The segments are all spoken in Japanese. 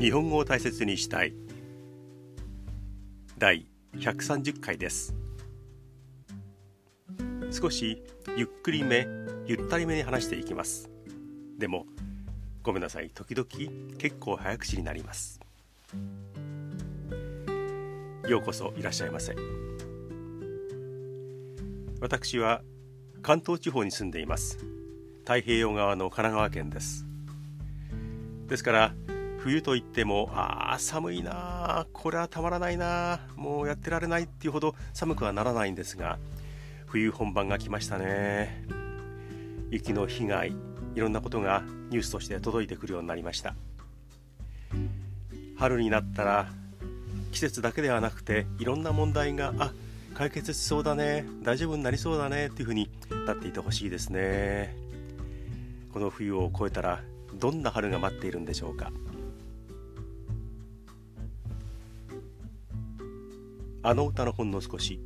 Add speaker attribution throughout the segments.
Speaker 1: 日本語を大切にしたい第130回です。少しゆっくりめゆったりめに話していきます。でもごめんなさい、時々結構早口になります。ようこそいらっしゃいませ。私は関東地方に住んでいます。太平洋側の神奈川県です。ですから冬といっても寒いな、これはたまらないな、もうやってられないっていうほど寒くはならないんですが、冬本番が来ましたね。雪の被害、いろんなことがニュースとして届いてくるようになりました。春になったら季節だけではなくていろんな問題が解決しそうだね、大丈夫になりそうだねっていうふうになっていてほしいですね。この冬を越えたらどんな春が待っているんでしょうか。あの歌のほんの少し。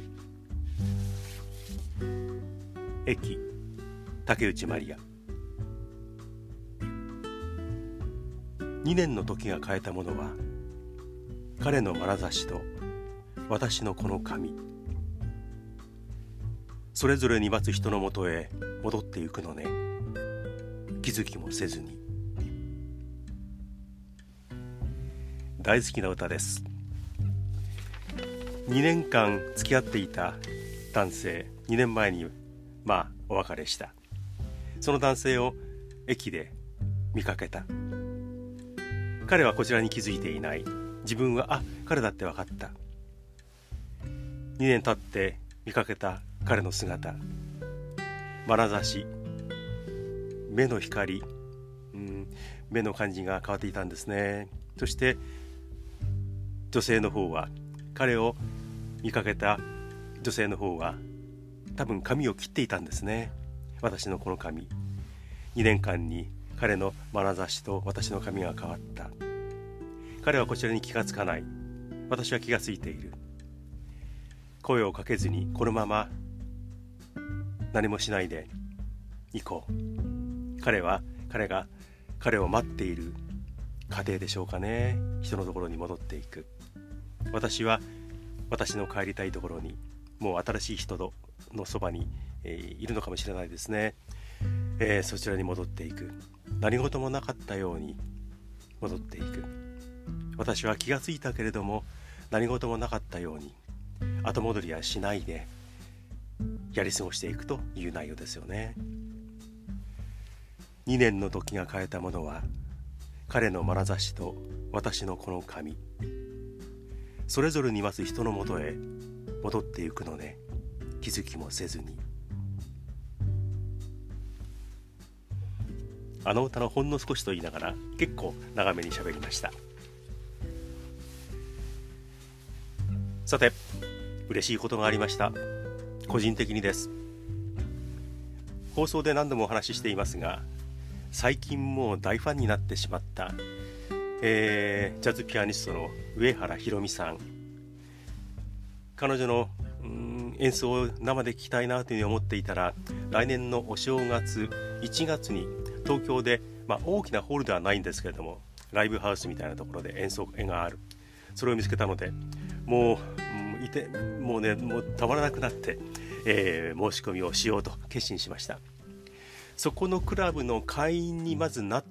Speaker 1: 駅竹内まりや。2年の時が変えたものは彼の眼差しと私のこの髪、それぞれに待つ人のもとへ戻ってゆくのね、気づきもせずに。大好きな歌です。2年間付き合っていた男性、2年前にお別れした。その男性を駅で見かけた。彼はこちらに気づいていない。自分は彼だって分かった。2年経って見かけた彼の姿、眼差し、目の光、目の感じが変わっていたんですね。そして女性の方は、彼を見かけた女性の方は多分髪を切っていたんですね。私のこの髪、2年間に彼の眼差しと私の髪が変わった。彼はこちらに気がつかない。私は気がついている。声をかけずにこのまま何もしないで行こう。彼が彼を待っている家庭でしょうかね。人のところに戻っていく。私は私の帰りたいところに、もう新しい人のそばに、いるのかもしれないですね。そちらに戻っていく。何事もなかったように戻っていく。私は気がついたけれども何事もなかったように後戻りはしないでやり過ごしていくという内容ですよね。2年の時が変えたものは彼の眼差しと私のこの髪、それぞれに待つ人のもとへ戻っていくのね、気づきもせずに。あの歌のほんの少しと言いながら結構長めに喋りました。さて、嬉しいことがありました。個人的にです。放送で何度もお話ししていますが、最近もう大ファンになってしまった、ジャズピアニストの上原ひろみさん。彼女の演奏を生で聴きたいなというふうに思っていたら、来年のお正月1月に東京で、大きなホールではないんですけれども、ライブハウスみたいなところで演奏会がある。それを見つけたので、もうたまらなくなって、申し込みをしようと決心しました。そこのクラブの会員にまずなって、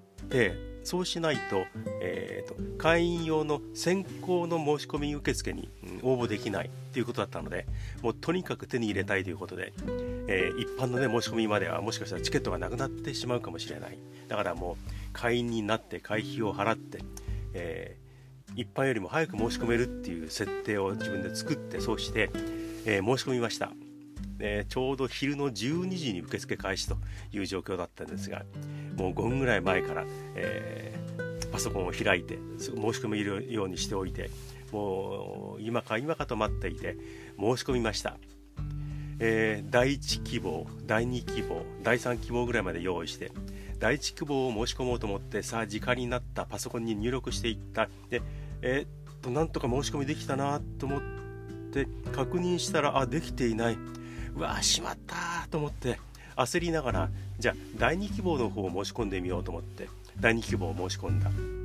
Speaker 1: そうしないと、会員用の先行の申し込み受付に応募できないということだったので、もうとにかく手に入れたいということで、一般の申し込みまではもしかしたらチケットがなくなってしまうかもしれない。だからもう会員になって会費を払って、一般よりも早く申し込めるっていう設定を自分で作って、そうして、申し込みました。ちょうど昼の12時に受付開始という状況だったんですが、もう5分ぐらい前から、パソコンを開いて申し込めるようにしておいて、もう今かと待っていて申し込みました。第1希望、第2希望、第3希望ぐらいまで用意して、第1希望を申し込もうと思って、さあ時間になった。パソコンに入力していった。で、なんとか申し込みできたなと思って確認したら、できていない。うわー、しまったと思って焦りながら、じゃあ第2希望の方を申し込んでみようと思って第2希望を申し込んだ。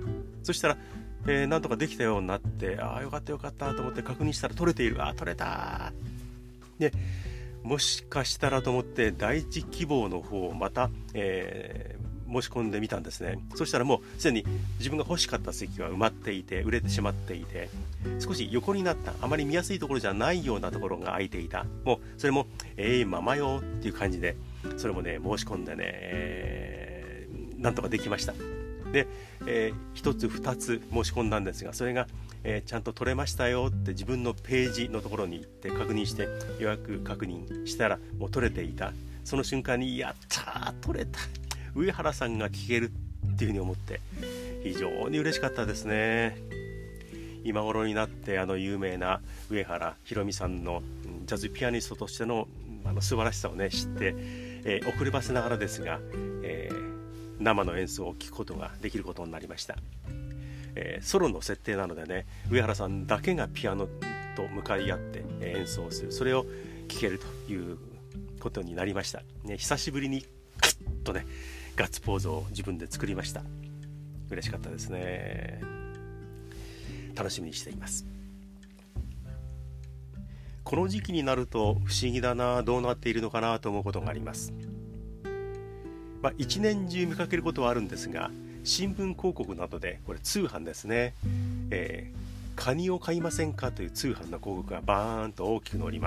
Speaker 1: そしたら、なんとかできたようになって、よかったよかったと思って確認したら取れている、取れたで、もしかしたらと思って第一希望の方をまた、申し込んでみたんですね。そしたらもうすでに自分が欲しかった席は埋まっていて、売れてしまっていて、少し横になった、あまり見やすいところじゃないようなところが空いていた。もうそれもままよっていう感じで、それもね申し込んでね、なんとかできました。で、1つ2つ申し込んだんですが、それが、ちゃんと取れましたよって自分のページのところに行って確認して、予約確認したらもう取れていた。その瞬間にやったー、取れた、上原さんが聴けるっていうふうに思って非常に嬉しかったですね。今頃になって有名な上原ひろみさんのジャズピアニストとしての素晴らしさをね知って、遅ればせながらですが、生の演奏を聴くことができることになりました。ソロの設定なのでね、上原さんだけがピアノと向かい合って、演奏する、それを聴けるということになりました、ね、久しぶりにグッとねガッツポーズを自分で作りました。嬉しかったですね。楽しみにしています。この時期になると不思議だな、どうなっているのかなと思うことがあります。一年中見かけることはあるんですが、新聞広告などで、これ通販ですね、カニを買いませんかという通販の広告がバーンと大きく載ります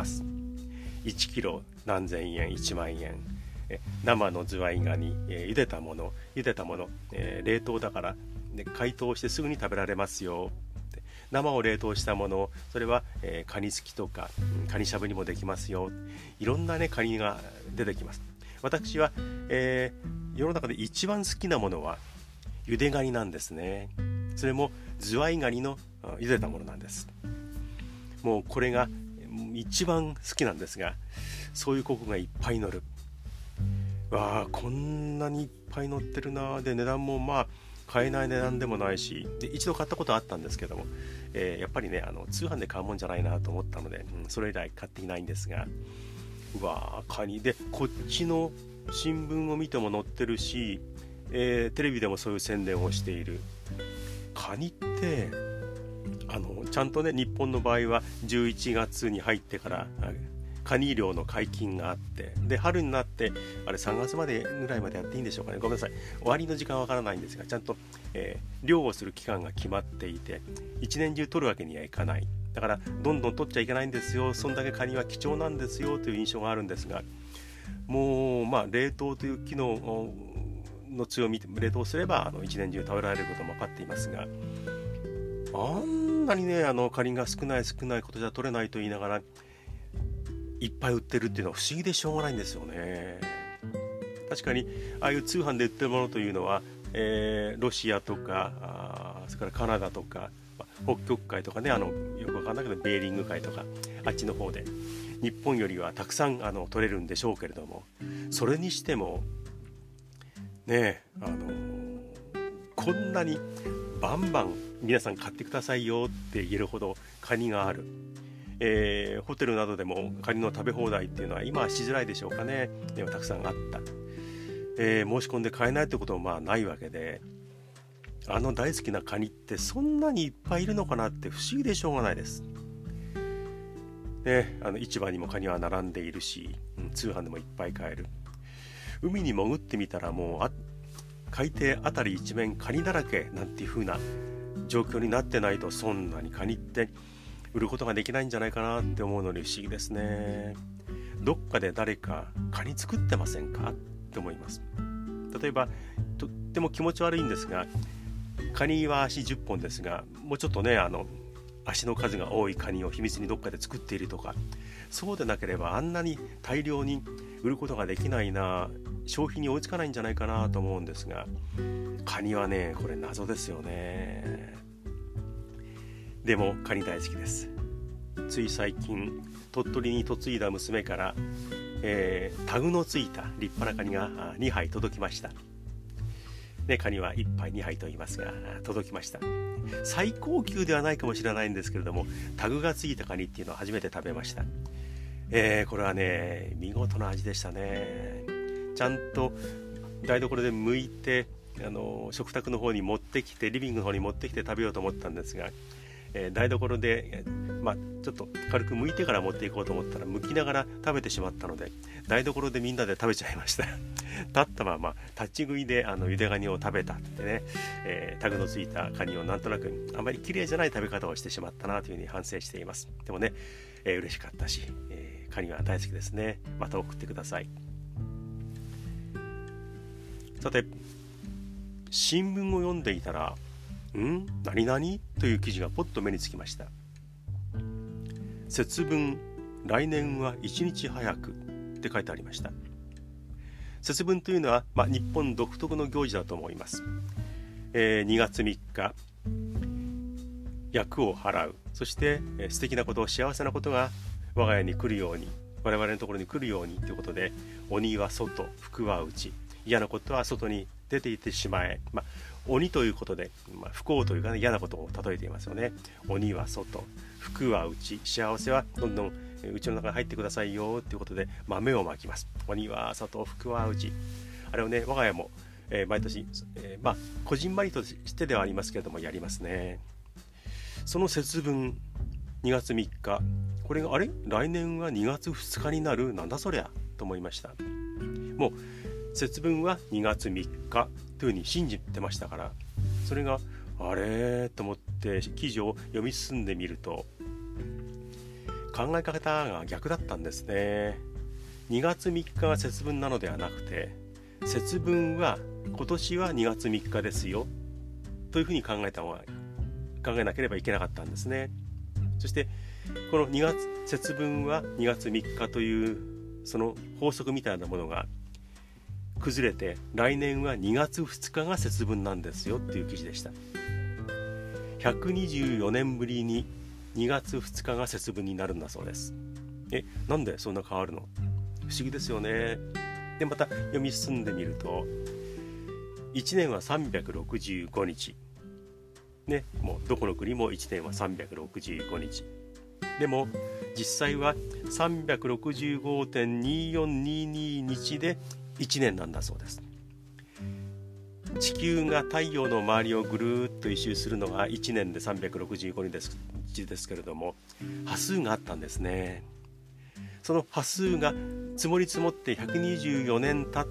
Speaker 1: 。1キロ何千円、1万円、生のズワイガニ、茹でたもの、冷凍だから解凍してすぐに食べられますよ。生を冷凍したもの、それは、カニすきとかカニしゃぶにもできますよ。いろんなねカニが出てきます。私は、世の中で一番好きなものは茹でガニなんですね。それもズワイガニの茹でたものなんです。もうこれが一番好きなんですが、そういう広告がいっぱい載る。こんなにいっぱい載ってるな。で値段も買えない値段でもないし、で一度買ったことあったんですけども、やっぱりね通販で買うもんじゃないなと思ったので、それ以来買っていないんですが、カニで、こっちの新聞を見ても載ってるし、テレビでもそういう宣伝をしている。カニってちゃんとね、日本の場合は11月に入ってからカニ漁の解禁があって、で春になって3月までぐらいまでやっていいんでしょうかね、ごめんなさい、終わりの時間はわからないんですが、ちゃんと、漁をする期間が決まっていて、一年中取るわけにはいかない。だからどんどん取っちゃいけないんですよ、そんだけカニは貴重なんですよという印象があるんですが、もう冷凍という機能の強み、冷凍すれば一年中食べられることも分かっていますが、あんなにねカニが少ないことじゃ取れないと言いながらいっぱい売ってるっていうのは不思議でしょうがないんですよね。確かにああいう通販で売ってるものというのは、ロシアとかそれからカナダとか北極海とかね、よくわかんないけどベーリング海とかあっちの方で日本よりはたくさん取れるんでしょうけれども、それにしてもねこんなにバンバン皆さん買ってくださいよって言えるほどカニがある。ホテルなどでもカニの食べ放題っていうのは今はしづらいでしょうかね。でもたくさんあった。申し込んで買えないってこともないわけで、大好きなカニってそんなにいっぱいいるのかなって不思議でしょうがないです。市場にもカニは並んでいるし、通販でもいっぱい買える。海に潜ってみたらもう海底あたり一面カニだらけなんていう風な状況になってないと、そんなにカニって売ることができないんじゃないかなって思うのに不思議ですね。どっかで誰かカニ作ってませんかって思います。例えばとっても気持ち悪いんですが、カニは足10本ですが、もうちょっとね足の数が多いカニを秘密にどっかで作っているとか、そうでなければあんなに大量に売ることができないな、消費に追いつかないんじゃないかなと思うんですが、カニはねこれ謎ですよね。でもカニ大好きです。つい最近鳥取に嫁いだ娘から、タグのついた立派なカニが2杯届きました。カニは1杯2杯と言いますが届きました。最高級ではないかもしれないんですけれども、タグがついたカニっていうのを初めて食べました。これはね見事な味でしたね。ちゃんと台所で剥いて、 食卓の方に持ってきて、リビングの方に持ってきて食べようと思ったんですが、台所で、ちょっと軽く剥いてから持っていこうと思ったら、剥きながら食べてしまったので、台所でみんなで食べちゃいました。立ったまま立ち食いでゆでガニを食べたってね、タグのついたカニをなんとなくあまり綺麗じゃない食べ方をしてしまったなというふうに反省しています。でもね、嬉しかったし、カニは大好きですね。また送ってください。さて、新聞を読んでいたら、何々という記事がポッと目につきました。節分、来年は1日早くって書いてありました。節分というのは、日本独特の行事だと思います。2月3日、厄を払う。そして、素敵なこと、幸せなことが我が家に来るように、我々のところに来るようにということで、鬼は外、福は内、嫌なことは外に出ていってしまえ。鬼ということで、不幸というか、嫌なことを例えていますよね。鬼は外、福は内、幸せはどんどんうちの中に入ってくださいよということで、豆をまきます。鬼は外、福は内。あれをね、我が家も、毎年、こじんまりとしてではありますけれども、やりますね。その節分、2月3日、これが来年は2月2日になる、なんだそりゃと思いました。もう節分は2月3日というふうに信じてましたから、それがあれと思って記事を読み進んでみると、考え方が逆だったんですね。2月3日が節分なのではなくて、節分は今年は2月3日ですよというふうに考えなければいけなかったんですね。そしてこの節分は2月3日というその法則みたいなものが崩れて、来年は2月2日が節分なんですよっていう記事でした。124年ぶりに2月2日が節分になるんだそうです。なんでそんな変わるの？不思議ですよね。でまた読み進んでみると、1年は365日ね、もうどこの国も1年は365日でも実際は 365.2422 日で1年なんだそうです。地球が太陽の周りをぐるーっと一周するのが1年で365日ですけれども、波数があったんですね。その波数が積もり積もって124年経って、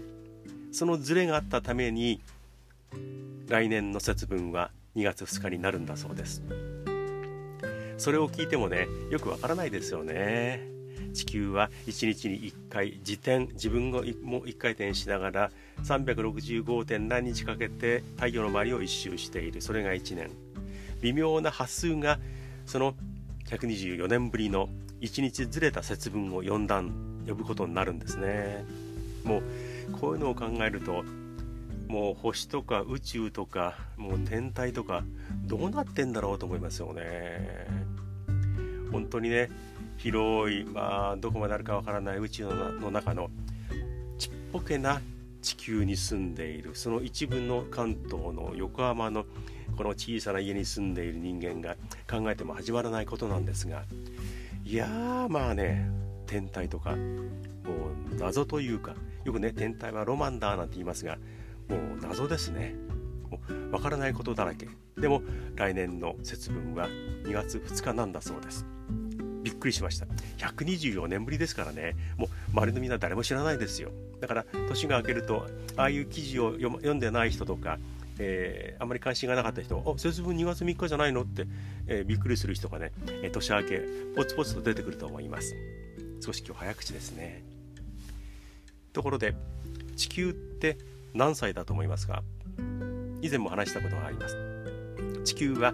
Speaker 1: そのズレがあったために来年の節分は2月2日になるんだそうです。それを聞いてもね、よくわからないですよね。地球は1日に1回自分も1回転しながら 365. 何日かけて太陽の周りを一周している。それが1年。微妙な波数がその124年ぶりの1日ずれた節分を呼ぶことになるんですね。もうこういうのを考えると、もう星とか宇宙とかもう天体とかどうなってんだろうと思いますよね。本当にね、広い、どこまであるかわからない宇宙の中のちっぽけな地球に住んでいる、その一部の関東の横浜のこの小さな家に住んでいる人間が考えても始まらないことなんですが、いやー天体とかもう謎というか、よくね天体はロマンだなんて言いますが、もう謎ですね。もうわからないことだらけ。でも来年の節分は2月2日なんだそうです。びっくりしました。124年ぶりですからね。もう周りのみんな誰も知らないですよ。だから年が明けると、ああいう記事を読んでない人とか、あんまり関心がなかった人、節分2月3日じゃないのって、びっくりする人がね、年明けポツポツと出てくると思います。少し今日早口ですね。ところで地球って何歳だと思いますか？以前も話したことがあります。地球は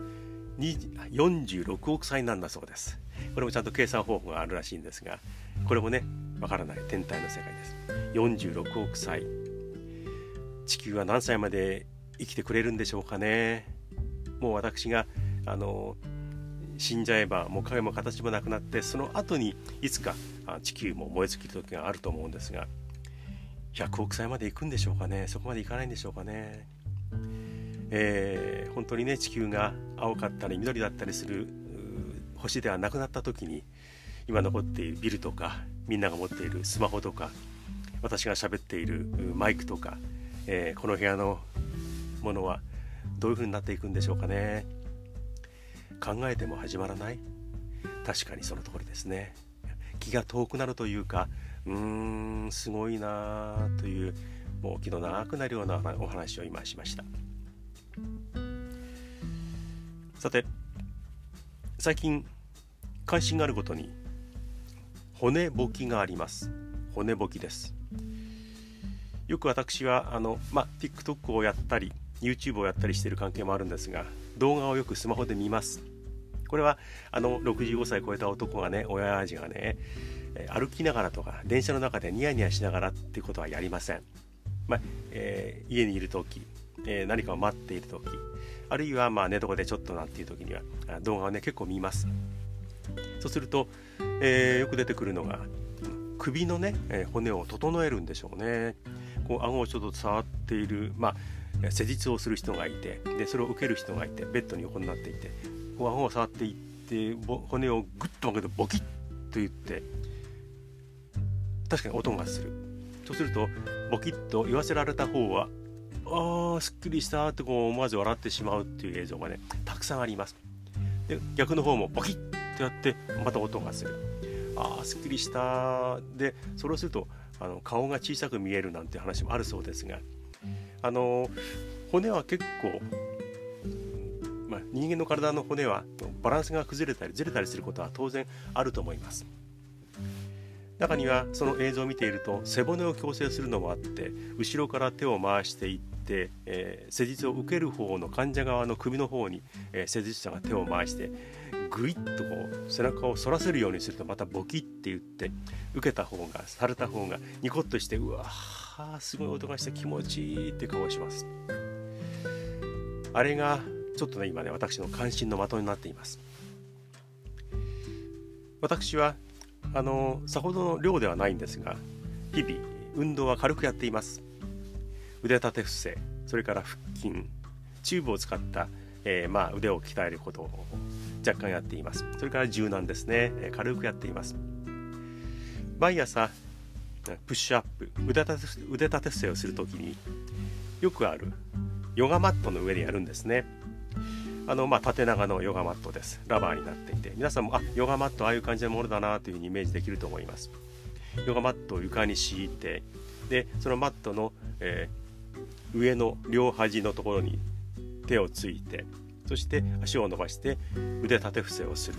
Speaker 1: 46億歳なんだそうです。これもちゃんと計算方法があるらしいんですが、これもねわからない天体の世界です。46億歳、地球は何歳まで生きてくれるんでしょうかね。もう私が死んじゃえばもう影も形もなくなって、その後にいつか地球も燃え尽きる時があると思うんですが、100億歳まで行くんでしょうかね。そこまで行かないんでしょうかね。本当にね地球が青かったり緑だったりする星ではなくなった時に、今残っているビルとかみんなが持っているスマホとか、私が喋っているマイクとか、 この部屋のものはどういう風になっていくんでしょうかね。考えても始まらない。確かにその通りですね。気が遠くなるというか、すごいなという、もう気の長くなるようなお話を今しました。さて、最近関心があることに骨簿記があります。骨簿記です。よく私はTikTok をやったり YouTube をやったりしている関係もあるんですが、動画をよくスマホで見ます。これは65歳超えた男がね、親父がね、歩きながらとか電車の中でニヤニヤしながらっていうことはやりません。家にいるとき、何かを待っているとき、あるいは寝床でちょっとなんていうときには動画をね結構見ます。そうすると、よく出てくるのが首のね、骨を整えるんでしょうね。こう顎をちょっと触っている、施術をする人がいて、でそれを受ける人がいて、ベッドに横になっていて、こう顎を触っていって骨をグッと曲げてボキッと言って、確かに音がする。そうするとボキッと言わせられた方はすっきりしたってこう思わず笑ってしまうっていう映像がねたくさんあります。で逆の方もボキッとやってまた音がする。すっきりしたで、それをすると顔が小さく見えるなんて話もあるそうですが、骨は結構、人間の体の骨はバランスが崩れたりずれたりすることは当然あると思います。中にはその映像を見ていると背骨を矯正するのもあって、後ろから手を回していって、施術を受ける方の患者側の首の方に、施術者が手を回してグイッとこう背中を反らせるようにすると、またボキッて言って、受けた方がされた方がニコッとして、うわーすごい音がして気持ちいいって顔をします。あれがちょっとね今ね私の関心の的になっています。私はさほどの量ではないんですが、日々運動は軽くやっています。腕立て伏せ、それから腹筋、チューブを使った、腕を鍛えることを若干やっています。それから柔軟ですね、軽くやっています。毎朝プッシュアップ、腕立て伏せをするときによくあるヨガマットの上でやるんですね。縦長のヨガマットです。ラバーになっていて、皆さんもヨガマットああいう感じのものだなというふうにイメージできると思います。ヨガマットを床に敷いて、でそのマットの、上の両端のところに手をついて、そして足を伸ばして腕立て伏せをする。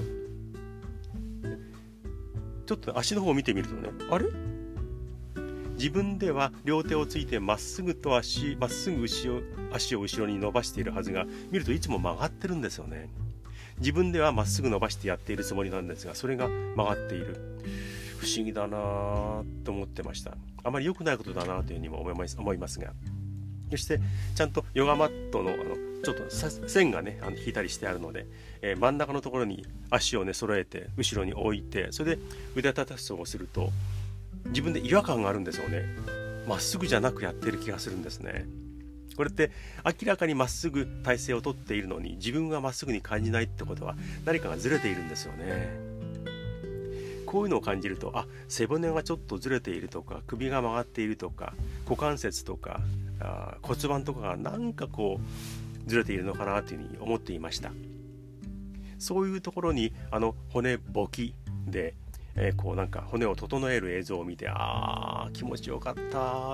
Speaker 1: ちょっと足の方を見てみるとね、あれ自分では両手をついてまっすぐ足を後ろに伸ばしているはずが、見るといつも曲がってるんですよね。自分ではまっすぐ伸ばしてやっているつもりなんですが、それが曲がっている。不思議だなと思ってました。あまり良くないことだなというふうにも思いますが、そしてちゃんとヨガマットのちょっと線がね引いたりしてあるので、真ん中のところに足をね揃えて後ろに置いて、それで腕立て伏せをすると自分で違和感があるんですよね。まっすぐじゃなくやってる気がするんですね。これって明らかにまっすぐ体勢をとっているのに、自分がまっすぐに感じないってことは何かがずれているんですよね。こういうのを感じると、背骨がちょっとずれているとか、首が曲がっているとか、股関節とか骨盤とかがなんかこうずれているのかなというふうに思っていました。そういうところに骨簿記でこうなんか骨を整える映像を見て、気持ちよかった、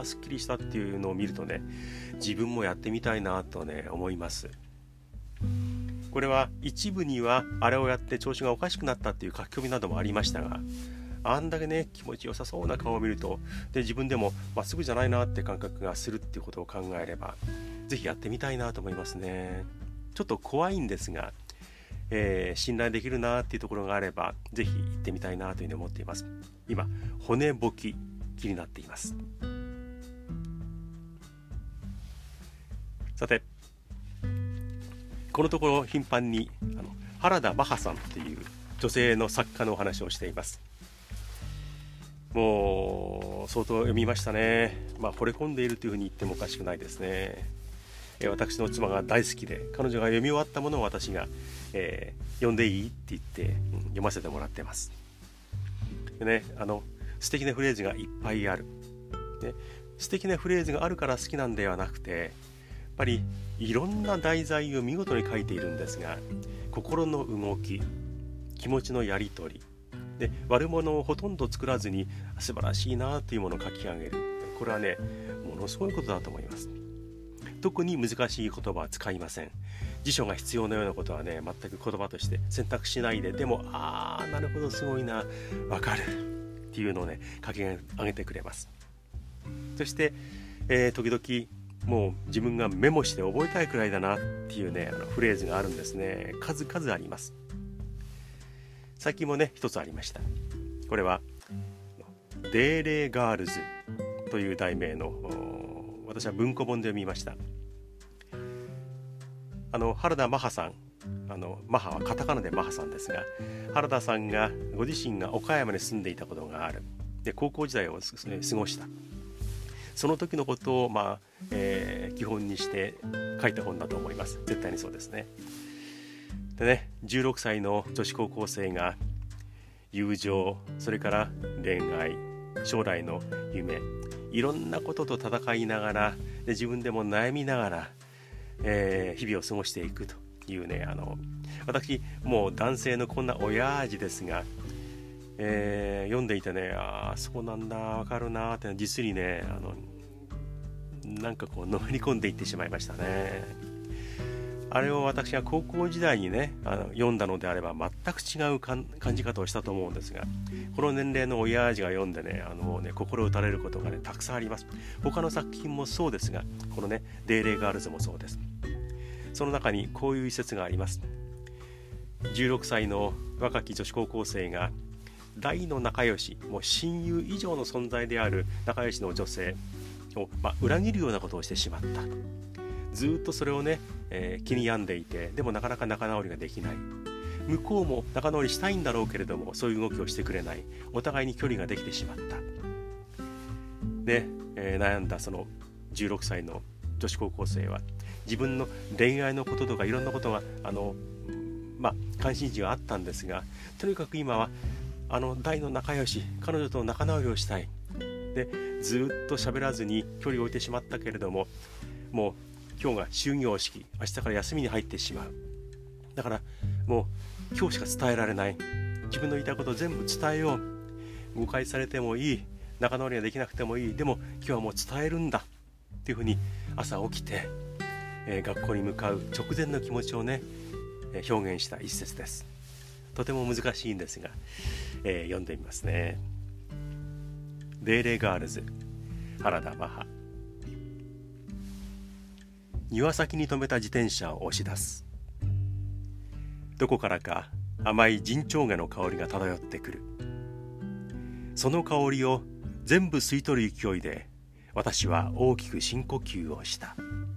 Speaker 1: すっきりしたっていうのを見るとね、自分もやってみたいなとね思います。これは一部にはあれをやって調子がおかしくなったっていう書き込みなどもありましたが、あんだけね気持ちよさそうな顔を見ると、で自分でもまっすぐじゃないなって感覚がするっていうことを考えれば、ぜひやってみたいなと思いますね。ちょっと怖いんですが、信頼できるなっていうところがあれば、ぜひ行ってみたいなというふうに思っています。今骨簿記気になっています。さて、このところ頻繁に原田マハさんという女性の作家のお話をしています。もう相当読みましたね。惚れ込んでいるというふうに言ってもおかしくないですね。私の妻が大好きで、彼女が読み終わったものを私が、読んでいいって言って、読ませてもらってます。でね、素敵なフレーズがいっぱいある。で素敵なフレーズがあるから好きなんではなくて、やっぱりいろんな題材を見事に書いているんですが、心の動き、気持ちのやり取りで、悪者をほとんど作らずに素晴らしいなというものを書き上げる。これはね、ものすごいことだと思います。特に難しい言葉は使いません。辞書が必要なようなことはね、全く言葉として選択しないで、でもなるほど、すごいな、わかるっていうのをね、書き上げてくれます。そして、時々もう自分がメモして覚えたいくらいだなっていうね、フレーズがあるんですね。数々あります。最近もね、一つありました。これはデーレーガールズという題名の、私は文庫本で読みました。原田マハさん、マハはカタカナでマハさんですが、原田さんがご自身が岡山に住んでいたことがある。で、高校時代を過ごした。その時のことを、基本にして書いた本だと思います。絶対にそうですね。でね、16歳の女子高校生が友情、それから恋愛、将来の夢、いろんなことと戦いながら、で自分でも悩みながら、日々を過ごしていくというね、私もう男性のこんな親父ですが、読んでいてね、そうなんだ、わかるなって実にね、なんかこうのめり込んでいってしまいましたね。あれを私が高校時代にね、読んだのであれば全く違う感じ方をしたと思うんですが、この年齢の親父が読んでね、もうね、心打たれることがね、たくさんあります。他の作品もそうですが、このね、デーレーガールズもそうです。その中にこういう一節があります。16歳の若き女子高校生が大の仲良し、もう親友以上の存在である仲良しの女性を、裏切るようなことをしてしまった。ずっとそれをね、気に病んでいて、でもなかなか仲直りができない。向こうも仲直りしたいんだろうけれども、そういう動きをしてくれない。お互いに距離ができてしまった。で、悩んだその16歳の女子高校生は、自分の恋愛のこととかいろんなことが関心事があったんですが、とにかく今は大の仲良し、彼女と仲直りをしたい。で、ずっと喋らずに距離を置いてしまったけれども、もう今日が終業式、明日から休みに入ってしまう。だからもう今日しか伝えられない。自分の言いたいことを全部伝えよう。誤解されてもいい、仲直りができなくてもいい、でも今日はもう伝えるんだっていうふうに朝起きて、学校に向かう直前の気持ちをね、表現した一節です。とても難しいんですが、読んでみますね。デーレーガールズ、原田マハ。庭先に止めた自転車を押し出す。どこからか甘いジンチョウゲの香りが漂ってくる。その香りを全部吸い取る勢いで、私は大きく深呼吸をした。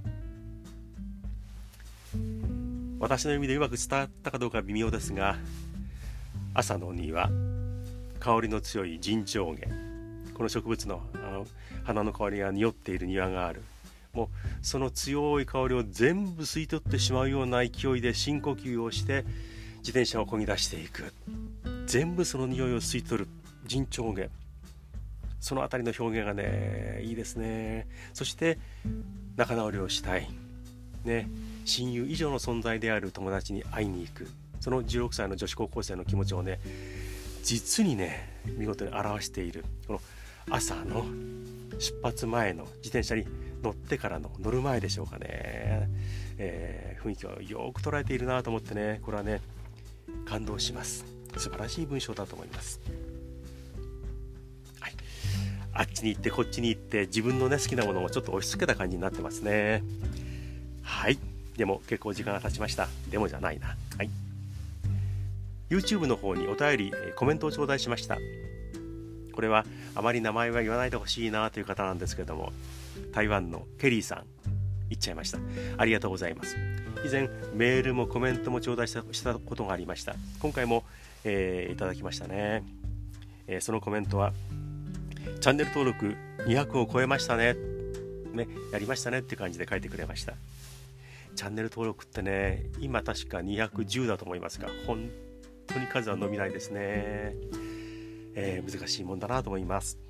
Speaker 1: 私の意味でうまく伝わったかどうか微妙ですが、朝の庭、香りの強いジンチョウゲ、この植物の花の香りが匂っている庭がある。もうその強い香りを全部吸い取ってしまうような勢いで深呼吸をして自転車を漕ぎ出していく。全部その匂いを吸い取るジンチョウゲ、そのあたりの表現がね、いいですね。そして仲直りをしたい、ね、親友以上の存在である友達に会いに行く。その16歳の女子高校生の気持ちをね、実にね、見事に表している。この朝の出発前の自転車に乗ってからの、乗る前でしょうかね、雰囲気をよく捉えているなと思ってね、これはね、感動します。素晴らしい文章だと思います。はい、あっちに行ってこっちに行って自分のね、好きなものをちょっと押し付けた感じになってますね。はい、でも結構時間が経ちました。でもじゃないな。はい、YouTube の方にお便り、コメントを頂戴しました。これはあまり名前は言わないでほしいなという方なんですけれども、台湾のケリーさん、言っちゃいました。ありがとうございます。以前メールもコメントも頂戴したことがありました。今回も、いただきましたね。そのコメントは、チャンネル登録200を超えましたね、やりましたねって感じで書いてくれました。チャンネル登録ってね、今確か210だと思いますが、本当に数は伸びないですね。難しいもんだなと思います。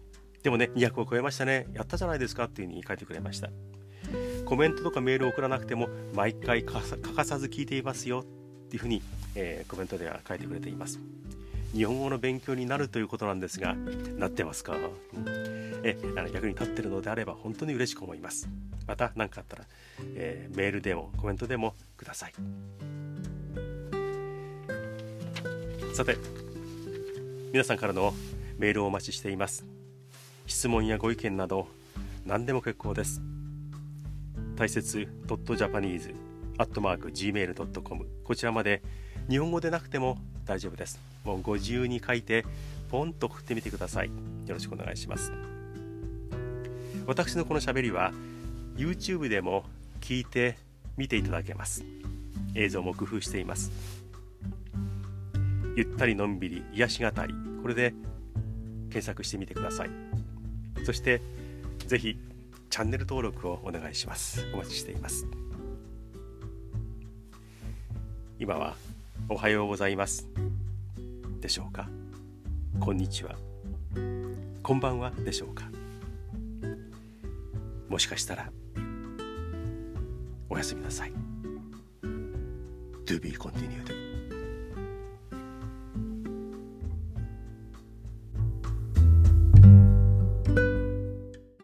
Speaker 1: でもね、200を超えましたね、やったじゃないですかっていう風に書いてくれました。コメントとかメールを送らなくても毎回欠かさず聞いていますよっていうふうに、コメントでは書いてくれています。日本語の勉強になるということなんですが、なってますか？役に立ってるのであれば本当に嬉しく思います。また何かあったら、メールでもコメントでもください。さて、皆さんからのメールをお待ちしています。質問やご意見など何でも結構です。大切 .japanese@gmail.com こちらまで日本語でなくても大丈夫です。もうご自由に書いてポンと送ってみてください。よろしくお願いします。私のこのしゃべりは YouTube でも聞いて見ていただけます。映像も工夫しています。ゆったりのんびり癒し語り、これで検索してみてください。そしてぜひチャンネル登録をお願いします。お待ちしています。今はおはようございますでしょうか。こんにちは、こんばんはでしょうか。もしかしたらおやすみなさい。To be continued。